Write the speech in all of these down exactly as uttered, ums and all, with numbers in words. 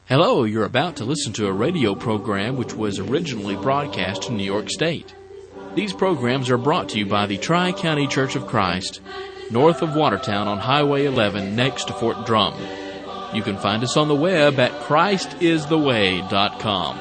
Hello, you're about to listen to a radio program which was originally broadcast in New York State. These programs are brought to you by the Tri-County Church of Christ, north of Watertown on Highway eleven next to Fort Drum. You can find us on the web at christ is the way dot com.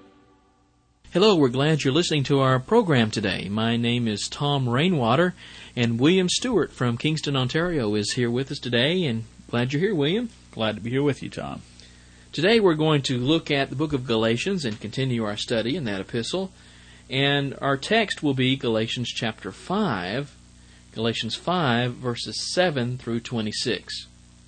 Hello, we're glad you're listening to our program today. My name is Tom Rainwater, and William Stewart from Kingston, Ontario is here with us today, and glad you're here, William. Glad to be here with you, Tom. Today we're going to look at the book of Galatians and continue our study in that epistle. And our text will be Galatians chapter five, Galatians five, verses seven through twenty-six.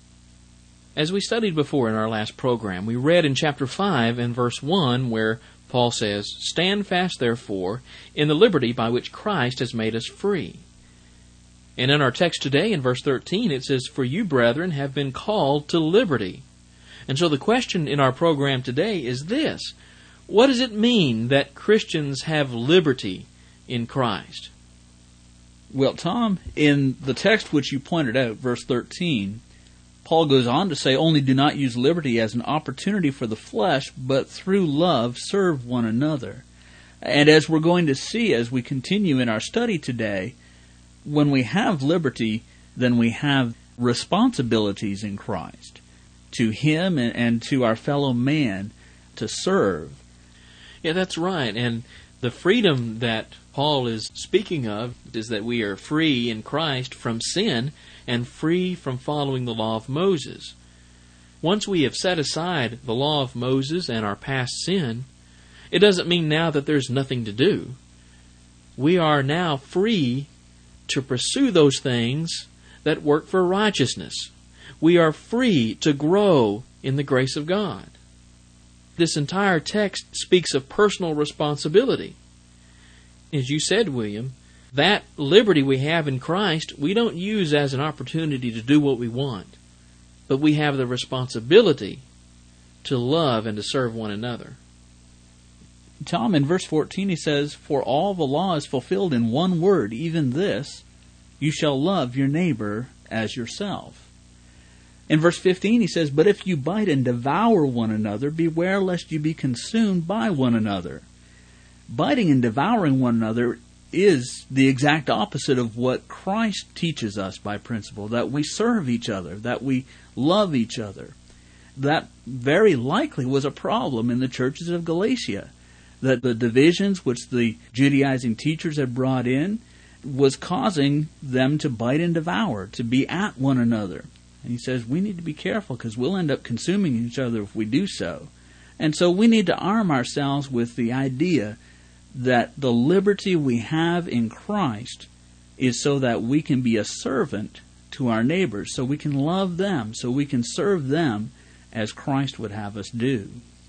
As we studied before in our last program, we read in chapter five and verse one where Paul says, "Stand fast, therefore, in the liberty by which Christ has made us free." And in our text today, in verse thirteen, it says, "For you, brethren, have been called to liberty." And so the question in our program today is this: what does it mean that Christians have liberty in Christ? Well, Tom, in the text which you pointed out, verse thirteen, Paul goes on to say, "Only do not use liberty as an opportunity for the flesh, but through love serve one another." And as we're going to see as we continue in our study today, when we have liberty, then we have responsibilities in Christ to Him and, and to our fellow man to serve. Yeah, that's right. And the freedom that Paul is speaking of is that we are free in Christ from sin and free from following the law of Moses. Once we have set aside the law of Moses and our past sin, it doesn't mean now that there's nothing to do. We are now free to pursue those things that work for righteousness. We are free to grow in the grace of God. This entire text speaks of personal responsibility. As you said, William, that liberty we have in Christ, we don't use as an opportunity to do what we want, but we have the responsibility to love and to serve one another. Tom, in verse fourteen he says, "For all the law is fulfilled in one word, even this, you shall love your neighbor as yourself." In verse fifteen he says, "But if you bite and devour one another, beware lest you be consumed by one another." Biting and devouring one another is the exact opposite of what Christ teaches us by principle, that we serve each other, that we love each other. That very likely was a problem in the churches of Galatia, that the divisions which the Judaizing teachers had brought in was causing them to bite and devour, to be at one another. And he says we need to be careful because we'll end up consuming each other if we do so. And so we need to arm ourselves with the idea that the liberty we have in Christ is so that we can be a servant to our neighbors, so we can love them, so we can serve them as Christ would have us do.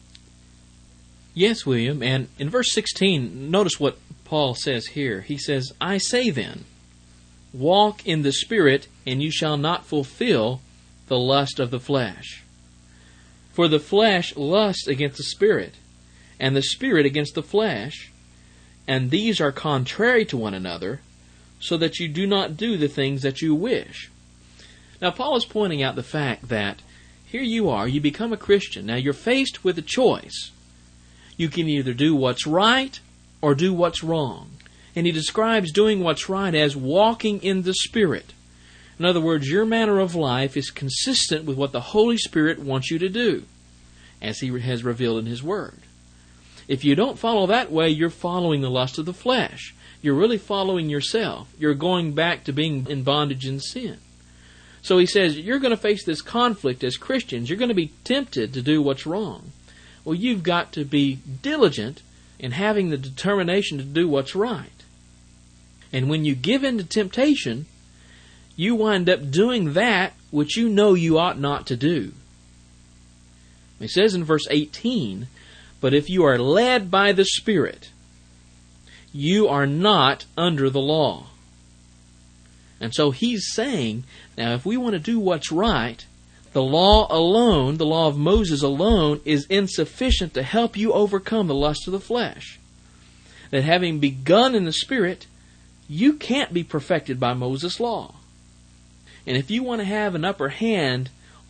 Yes, William, and in verse sixteen, notice what Paul says here. He says, "I say then, walk in the Spirit, and you shall not fulfill the lust of the flesh. For the flesh lusts against the Spirit, and the Spirit against the flesh, and these are contrary to one another, so that you do not do the things that you wish." Now, Paul is pointing out the fact that here you are, you become a Christian. Now, you're faced with a choice. You can either do what's right or do what's wrong. And he describes doing what's right as walking in the Spirit. In other words, your manner of life is consistent with what the Holy Spirit wants you to do, as He has revealed in His Word. If you don't follow that way, you're following the lust of the flesh. You're really following yourself. You're going back to being in bondage in sin. So he says, you're going to face this conflict as Christians. You're going to be tempted to do what's wrong. Well, you've got to be diligent in having the determination to do what's right. And when you give in to temptation, you wind up doing that which you know you ought not to do. It says in verse eighteen, "But if you are led by the Spirit, you are not under the law." And so he's saying, now if we want to do what's right, the law alone, the law of Moses alone, is insufficient to help you overcome the lust of the flesh. That having begun in the Spirit, you can't be perfected by Moses' law. And if you want to have an upper hand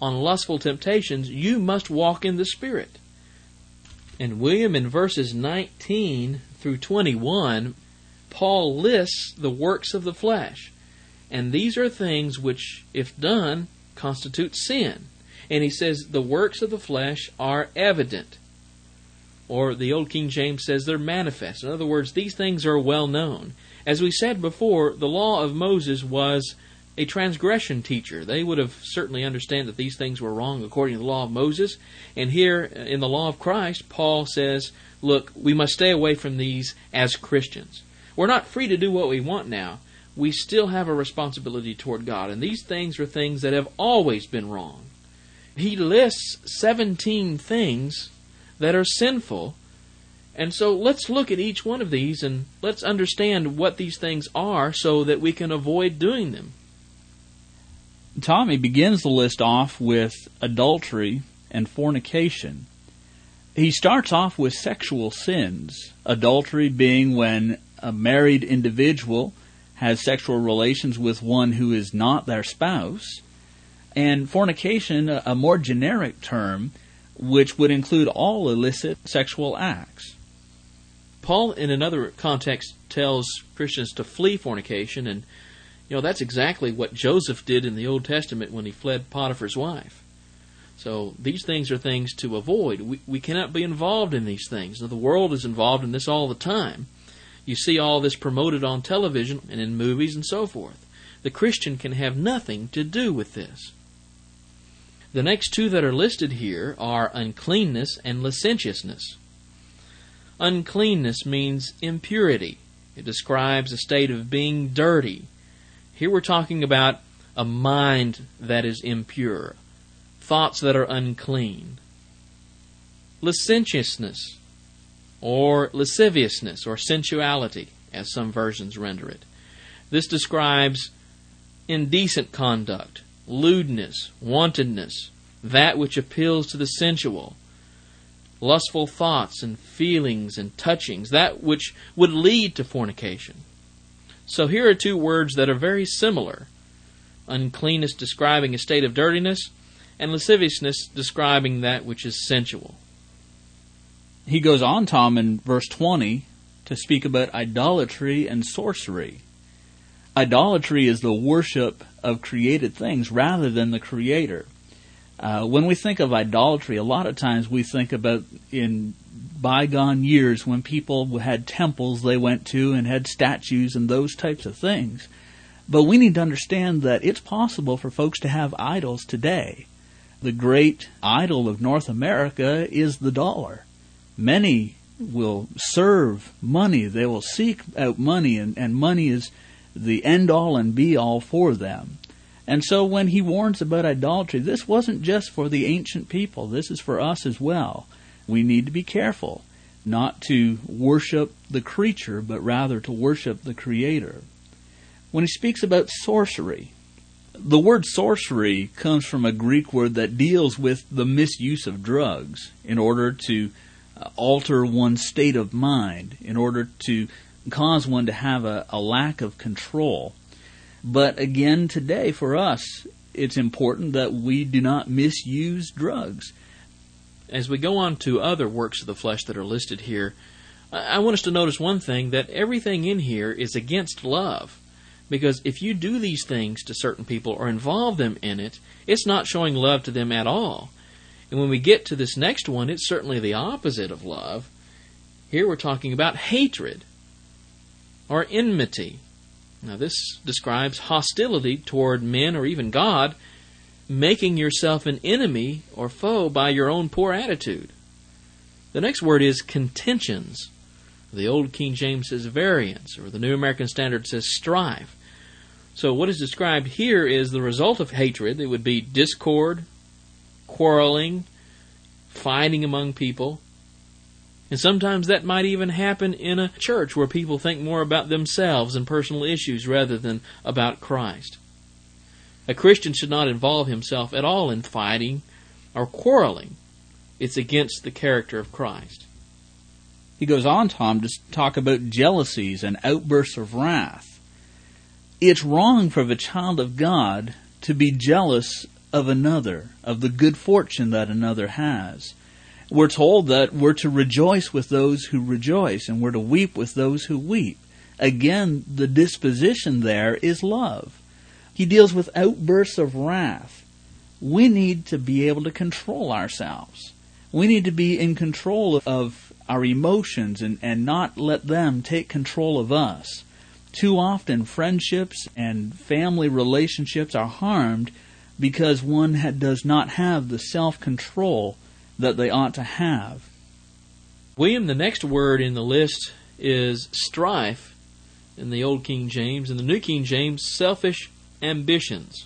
on lustful temptations, you must walk in the Spirit. And William, in verses nineteen through twenty-one, Paul lists the works of the flesh. And these are things which, if done, constitute sin. And he says the works of the flesh are evident. Or the Old King James says they're manifest. In other words, these things are well known. As we said before, the law of Moses was a transgression teacher. They would have certainly understood that these things were wrong according to the law of Moses. And here in the law of Christ, Paul says, look, we must stay away from these as Christians. We're not free to do what we want now. We still have a responsibility toward God. And these things are things that have always been wrong. He lists seventeen things that are sinful. And so let's look at each one of these and let's understand what these things are so that we can avoid doing them. Tommy begins the list off with adultery and fornication. He starts off with sexual sins, adultery being when a married individual has sexual relations with one who is not their spouse, and fornication, a more generic term, which would include all illicit sexual acts. Paul, in another context, tells Christians to flee fornication, and you know that's exactly what Joseph did in the Old Testament when he fled Potiphar's wife. So these things are things to avoid. We, we cannot be involved in these things. Now, the world is involved in this all the time. You see all this promoted on television and in movies and so forth. The Christian can have nothing to do with this. The next two that are listed here are uncleanness and licentiousness. Uncleanness means impurity. It describes a state of being dirty. Here we're talking about a mind that is impure, thoughts that are unclean. Licentiousness, or lasciviousness, or sensuality, as some versions render it. This describes indecent conduct, lewdness, wantonness, that which appeals to the sensual, lustful thoughts and feelings and touchings, that which would lead to fornication. So here are two words that are very similar. Uncleanness describing a state of dirtiness, and lasciviousness describing that which is sensual. He goes on, Tom, in verse twenty, to speak about idolatry and sorcery. Idolatry is the worship of created things rather than the Creator. Uh, when we think of idolatry, a lot of times we think about in bygone years when people had temples they went to and had statues and those types of things. But we need to understand that it's possible for folks to have idols today. The great idol of North America is the dollar. Many will serve money. They will seek out money, and, and money is the end-all and be-all for them. And so when he warns about idolatry, this wasn't just for the ancient people. This is for us as well. We need to be careful not to worship the creature, but rather to worship the Creator. When he speaks about sorcery, the word sorcery comes from a Greek word that deals with the misuse of drugs in order to alter one's state of mind, in order to cause one to have a, a lack of control. But again, today for us, it's important that we do not misuse drugs. As we go on to other works of the flesh that are listed here, I want us to notice one thing, that everything in here is against love. Because if you do these things to certain people or involve them in it, it's not showing love to them at all. And when we get to this next one, it's certainly the opposite of love. Here we're talking about hatred or enmity. Now this describes hostility toward men or even God, making yourself an enemy or foe by your own poor attitude. The next word is contentions. The Old King James says variance, or the New American Standard says strife. So what is described here is the result of hatred. It would be discord, quarreling, fighting among people. And sometimes that might even happen in a church where people think more about themselves and personal issues rather than about Christ. A Christian should not involve himself at all in fighting or quarreling. It's against the character of Christ. He goes on, Tom, to talk about jealousies and outbursts of wrath. It's wrong for the child of God to be jealous of another, of the good fortune that another has. We're told that we're to rejoice with those who rejoice, and we're to weep with those who weep. Again, the disposition there is love. He deals with outbursts of wrath. We need to be able to control ourselves. We need to be in control of our emotions and, and not let them take control of us. Too often, friendships and family relationships are harmed because one ha- does not have the self-control that they ought to have. William, the next word in the list is strife in the Old King James. In the New King James, selfish ambitions.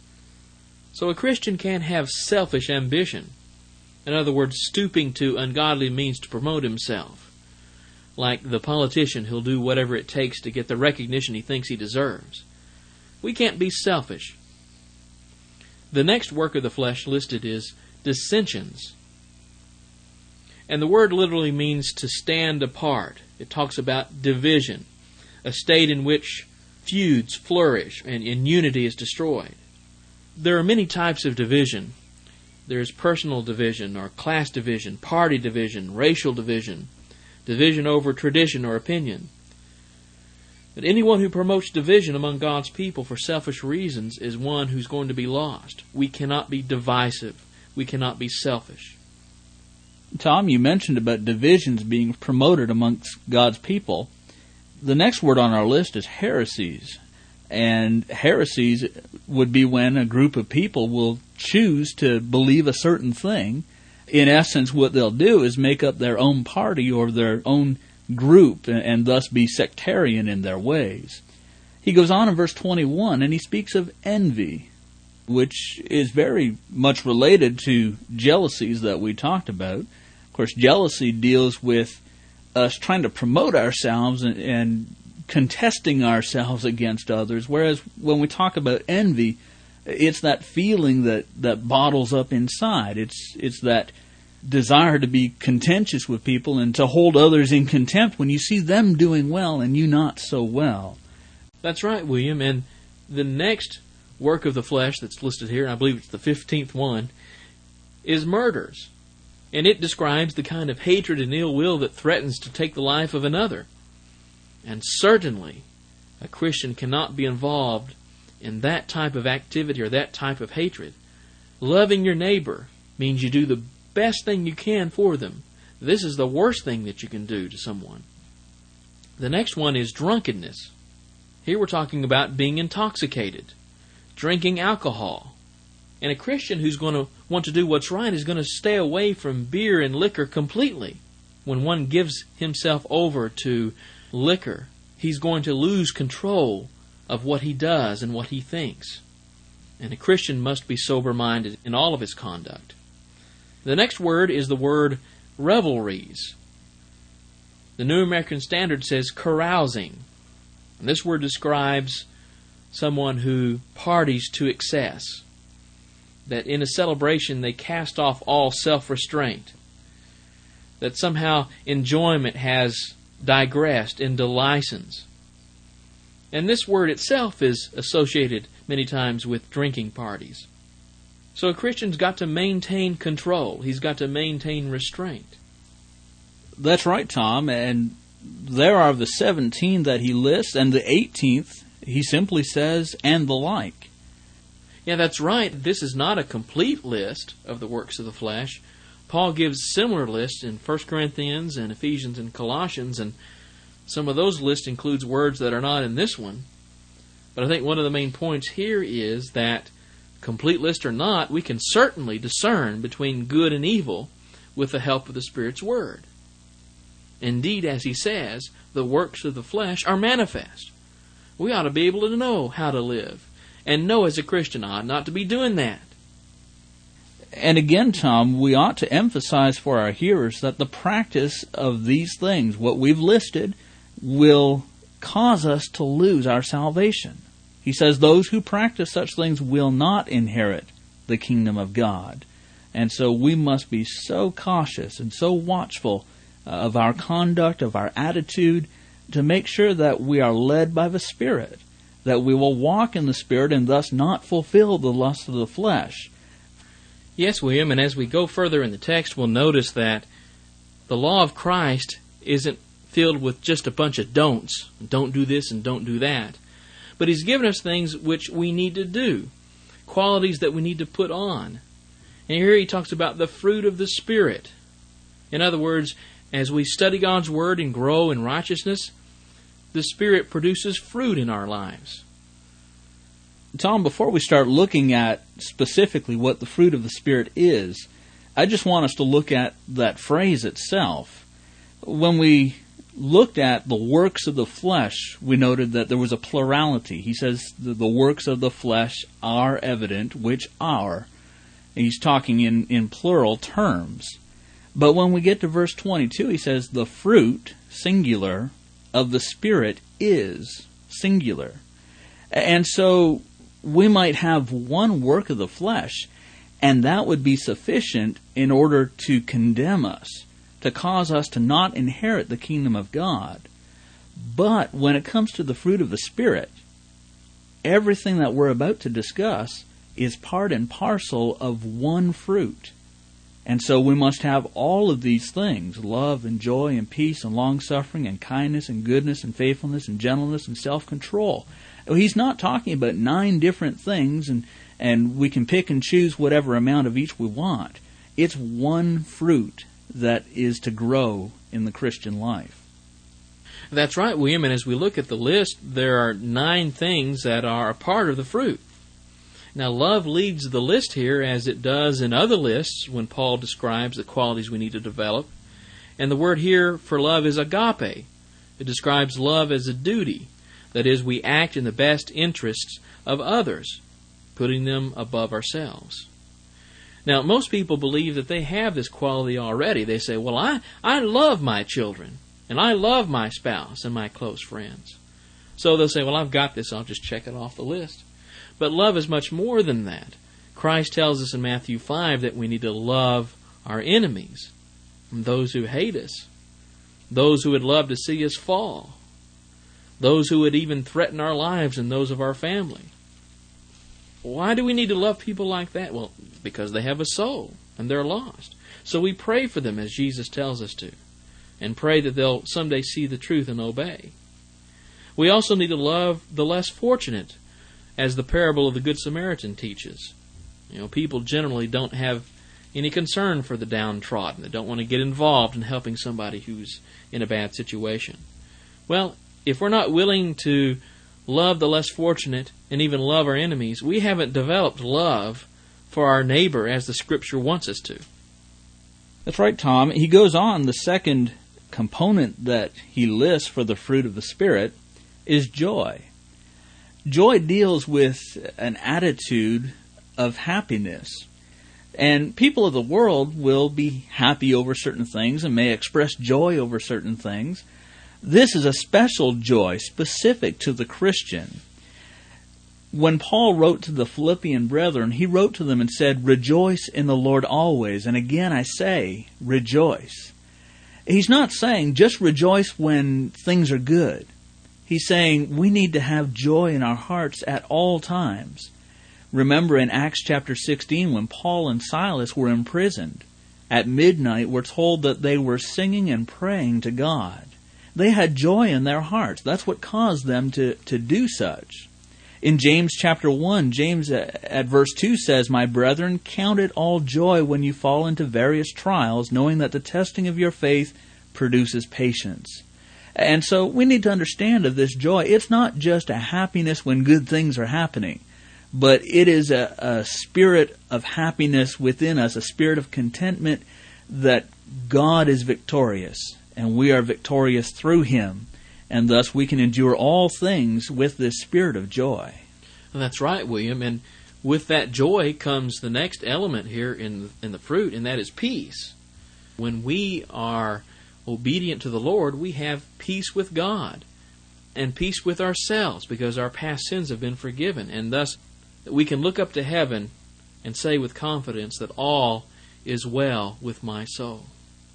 So a Christian can't have selfish ambition. In other words, stooping to ungodly means to promote himself. Like the politician who'll do whatever it takes to get the recognition he thinks he deserves. We can't be selfish. The next work of the flesh listed is dissensions. And the word literally means to stand apart. It talks about division, a state in which feuds flourish and, and unity is destroyed. There are many types of division. There's personal division or class division, party division, racial division, division over tradition or opinion. But anyone who promotes division among God's people for selfish reasons is one who's going to be lost. We cannot be divisive. We cannot be selfish. Tom, you mentioned about divisions being promoted amongst God's people. The next word on our list is heresies. And heresies would be when a group of people will choose to believe a certain thing. In essence, what they'll do is make up their own party or their own group and, and thus be sectarian in their ways. He goes on in verse twenty-one and he speaks of envy, which is very much related to jealousies that we talked about. Of course, jealousy deals with us trying to promote ourselves and, and contesting ourselves against others, whereas when we talk about envy, it's that feeling that, that bottles up inside. It's it's that desire to be contentious with people and to hold others in contempt when you see them doing well and you not so well. That's right, William. And the next work of the flesh that's listed here, and I believe it's the fifteenth one, is murders. And it describes the kind of hatred and ill will that threatens to take the life of another. And certainly, a Christian cannot be involved in that type of activity or that type of hatred. Loving your neighbor means you do the best thing you can for them. This is the worst thing that you can do to someone. The next one is drunkenness. Here we're talking about being intoxicated, drinking alcohol. And a Christian who's going to want to do what's right is going to stay away from beer and liquor completely. When one gives himself over to liquor, he's going to lose control of what he does and what he thinks. And a Christian must be sober-minded in all of his conduct. The next word is the word revelries. The New American Standard says carousing. And this word describes someone who parties to excess. That in a celebration they cast off all self-restraint. That somehow enjoyment has digressed into license. And this word itself is associated many times with drinking parties. So a Christian's got to maintain control. He's got to maintain restraint. That's right, Tom. And there are the seventeen that he lists, and the eighteenth, he simply says, and the like. Yeah, that's right. This is not a complete list of the works of the flesh. Paul gives similar lists in First Corinthians and Ephesians and Colossians, and some of those lists includes words that are not in this one. But I think one of the main points here is that, complete list or not, we can certainly discern between good and evil with the help of the Spirit's Word. Indeed, as he says, the works of the flesh are manifest. We ought to be able to know how to live. And know as a Christian I ought not to be doing that. And again, Tom, we ought to emphasize for our hearers that the practice of these things, what we've listed, will cause us to lose our salvation. He says those who practice such things will not inherit the kingdom of God. And so we must be so cautious and so watchful of our conduct, of our attitude, to make sure that we are led by the Spirit, that we will walk in the Spirit and thus not fulfill the lust of the flesh. Yes, William, and as we go further in the text, we'll notice that the law of Christ isn't filled with just a bunch of don'ts. Don't do this and don't do that. But He's given us things which we need to do, qualities that we need to put on. And here He talks about the fruit of the Spirit. In other words, as we study God's Word and grow in righteousness, the Spirit produces fruit in our lives. Tom, before we start looking at specifically what the fruit of the Spirit is, I just want us to look at that phrase itself. When we looked at the works of the flesh, we noted that there was a plurality. He says the, the works of the flesh are evident, which are. He's talking in, in plural terms. But when we get to verse twenty-two, he says the fruit, singular, of the Spirit is singular. And so we might have one work of the flesh, and that would be sufficient in order to condemn us, to cause us to not inherit the kingdom of God. But when it comes to the fruit of the Spirit, everything that we're about to discuss is part and parcel of one fruit. And so we must have all of these things, love and joy and peace and long-suffering and kindness and goodness and faithfulness and gentleness and self-control. He's not talking about nine different things and, and we can pick and choose whatever amount of each we want. It's one fruit that is to grow in the Christian life. That's right, William, and as we look at the list, there are nine things that are a part of the fruit. Now, love leads the list here as it does in other lists when Paul describes the qualities we need to develop. And the word here for love is agape. It describes love as a duty. That is, we act in the best interests of others, putting them above ourselves. Now, most people believe that they have this quality already. They say, well, I, I love my children, and I love my spouse and my close friends. So they'll say, well, I've got this, I'll just check it off the list. But love is much more than that. Christ tells us in Matthew five that we need to love our enemies, those who hate us, those who would love to see us fall, those who would even threaten our lives and those of our family. Why do we need to love people like that? Well, because they have a soul and they're lost. So we pray for them as Jesus tells us to, and pray that they'll someday see the truth and obey. We also need to love the less fortunate, as the parable of the Good Samaritan teaches. You know, people generally don't have any concern for the downtrodden. They don't want to get involved in helping somebody who's in a bad situation. Well, if we're not willing to love the less fortunate and even love our enemies, we haven't developed love for our neighbor as the Scripture wants us to. That's right, Tom. He goes on, the second component that he lists for the fruit of the Spirit is joy. Joy deals with an attitude of happiness. And people of the world will be happy over certain things and may express joy over certain things. This is a special joy specific to the Christian. When Paul wrote to the Philippian brethren, he wrote to them and said, "Rejoice in the Lord always. And again I say, rejoice." He's not saying just rejoice when things are good. He's saying we need to have joy in our hearts at all times. Remember in Acts chapter sixteen when Paul and Silas were imprisoned. At midnight we're told that they were singing and praying to God. They had joy in their hearts. That's what caused them to, to do such. In James chapter one, James at verse two says, "My brethren, count it all joy when you fall into various trials, knowing that the testing of your faith produces patience." And so we need to understand of this joy, it's not just a happiness when good things are happening, but it is a, a spirit of happiness within us, a spirit of contentment that God is victorious, and we are victorious through Him, and thus we can endure all things with this spirit of joy. That's right, William, and with that joy comes the next element here in, in the fruit, and that is peace. When we are obedient to the Lord, we have peace with God and peace with ourselves because our past sins have been forgiven, and thus we can look up to heaven and say with confidence that all is well with my soul.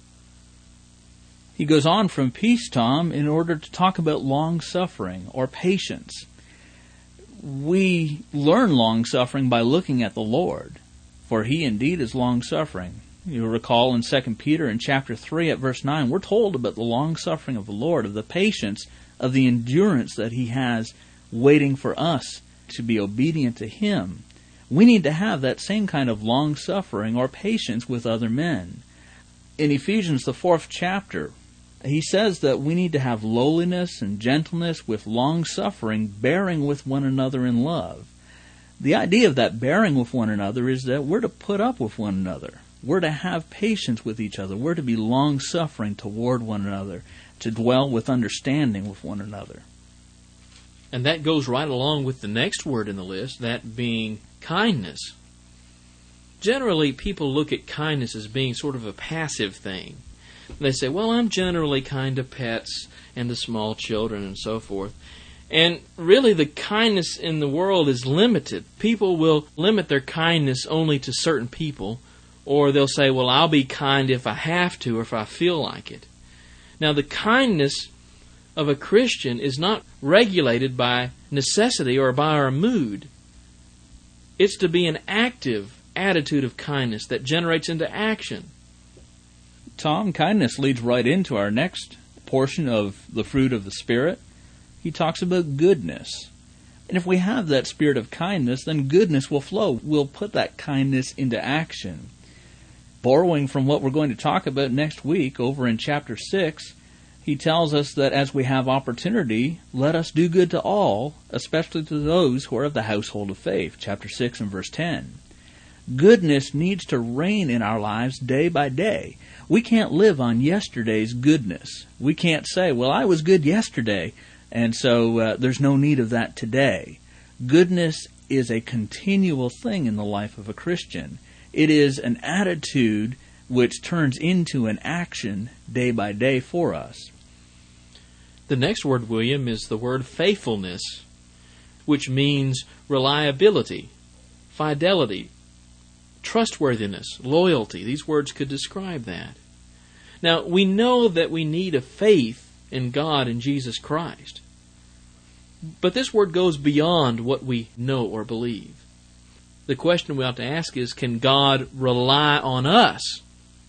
He goes on from peace, Tom, in order to talk about long-suffering or patience. We learn long-suffering by looking at the Lord. for he indeed is long-suffering. You'll recall in Second Peter in chapter three at verse nine, we're told about the long-suffering of the Lord, of the patience, of the endurance that he has waiting for us to be obedient to him. We need to have that same kind of long-suffering or patience with other men. In Ephesians, the fourth chapter, he says that we need to have lowliness and gentleness with long-suffering, bearing with one another in love. The idea of that bearing with one another is that we're to put up with one another. We're to have patience with each other. We're to be long-suffering toward one another, to dwell with understanding with one another. And that goes right along with the next word in the list, that being kindness. Generally, people look at kindness as being sort of a passive thing. They say, well, I'm generally kind to pets and to small children and so forth. And really, the kindness in the world is limited. People will limit their kindness only to certain people, or they'll say, well, I'll be kind if I have to or if I feel like it. Now, the kindness of a Christian is not regulated by necessity or by our mood. It's to be an active attitude of kindness that generates into action. Tom, kindness leads right into our next portion of the fruit of the Spirit. He talks about goodness. And if we have that spirit of kindness, then goodness will flow. We'll put that kindness into action. Borrowing from what we're going to talk about next week over in chapter six, he tells us that as we have opportunity, let us do good to all, especially to those who are of the household of faith. Chapter six and verse ten. Goodness needs to reign in our lives day by day. We can't live on yesterday's goodness. We can't say, well, I was good yesterday, and so uh, there's no need of that today. Goodness is a continual thing in the life of a Christian. It is an attitude which turns into an action day by day for us. The next word, William, is the word faithfulness, which means reliability, fidelity, trustworthiness, loyalty. These words could describe that. Now, we know that we need a faith in God and Jesus Christ. But this word goes beyond what we know or believe. The question we ought to ask is, can God rely on us?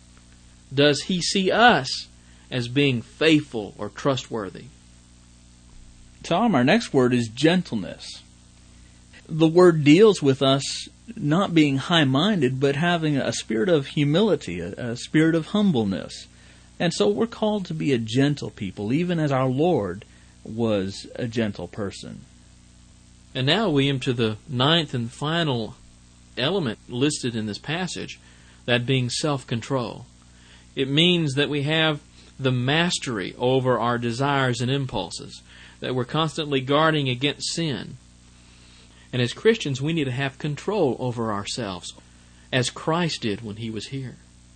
Does He see us as being faithful or trustworthy? Tom, our next word is gentleness. The word deals with us not being high-minded, but having a spirit of humility, a, a spirit of humbleness. And so we're called to be a gentle people, even as our Lord was a gentle person. And now, William, to the ninth and final element listed in this passage, that being self-control. It means that we have the mastery over our desires and impulses, that we're constantly guarding against sin. And as Christians, we need to have control over ourselves, as Christ did when He was here.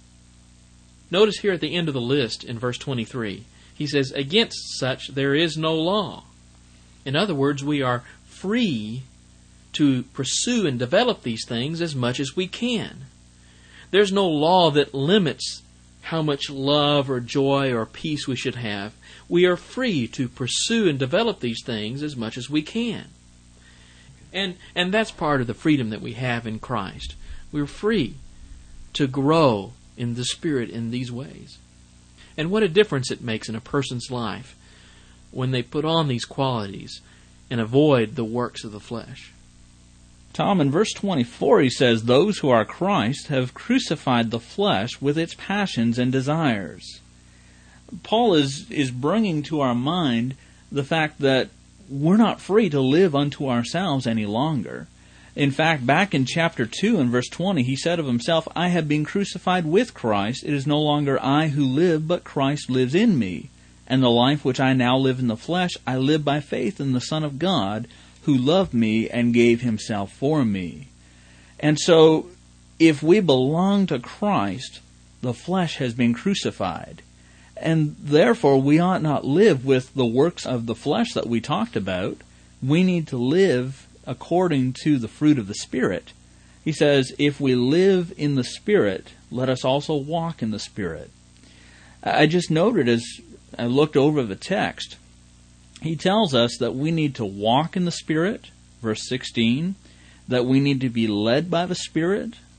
Notice here at the end of the list in verse twenty-three, he says, against such there is no law. In other words, we are free to pursue and develop these things as much as we can. There's no law that limits how much love or joy or peace we should have. We are free to pursue and develop these things as much as we can. And and that's part of the freedom that we have in Christ. We're free to grow in the Spirit in these ways. And what a difference it makes in a person's life when they put on these qualities and avoid the works of the flesh. Tom, in verse twenty-four, he says, those who are Christ have crucified the flesh with its passions and desires. Paul is, is bringing to our mind the fact that we're not free to live unto ourselves any longer. In fact, back in chapter two and verse twenty, he said of himself, I have been crucified with Christ. It is no longer I who live, but Christ lives in me. And the life which I now live in the flesh, I live by faith in the Son of God, who loved me and gave Himself for me. And so, if we belong to Christ, the flesh has been crucified. And therefore, we ought not live with the works of the flesh that we talked about. We need to live according to the fruit of the Spirit. He says, if we live in the Spirit, let us also walk in the Spirit. I just noted as I looked over the text, he tells us that we need to walk in the Spirit, verse sixteen, that we need to be led by the Spirit,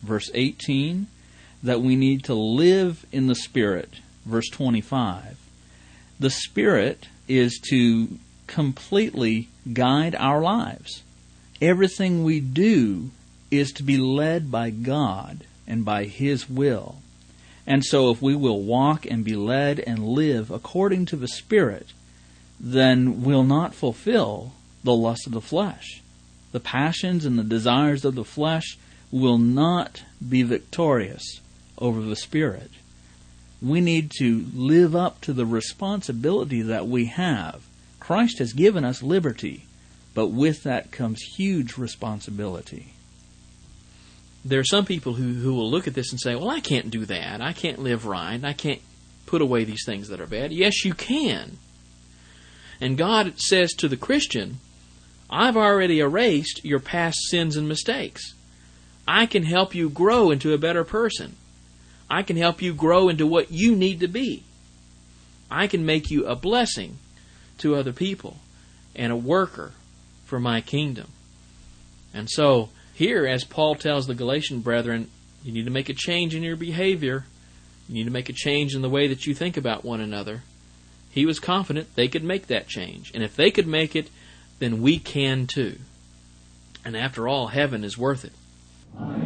verse eighteen, that we need to live in the Spirit, verse twenty-five. The Spirit is to completely guide our lives. Everything we do is to be led by God and by His will. And so if we will walk and be led and live according to the Spirit, then we'll not fulfill the lust of the flesh. The passions and the desires of the flesh will not be victorious over the Spirit. We need to live up to the responsibility that we have. Christ has given us liberty, but with that comes huge responsibility. There are some people who, who will look at this and say, well, I can't do that. I can't live right. I can't put away these things that are bad. Yes, you can. And God says to the Christian, I've already erased your past sins and mistakes. I can help you grow into a better person. I can help you grow into what you need to be. I can make you a blessing to other people and a worker for my kingdom. And so, here, as Paul tells the Galatian brethren, you need to make a change in your behavior. You need to make a change in the way that you think about one another. He was confident they could make that change. And if they could make it, then we can too. And after all, heaven is worth it.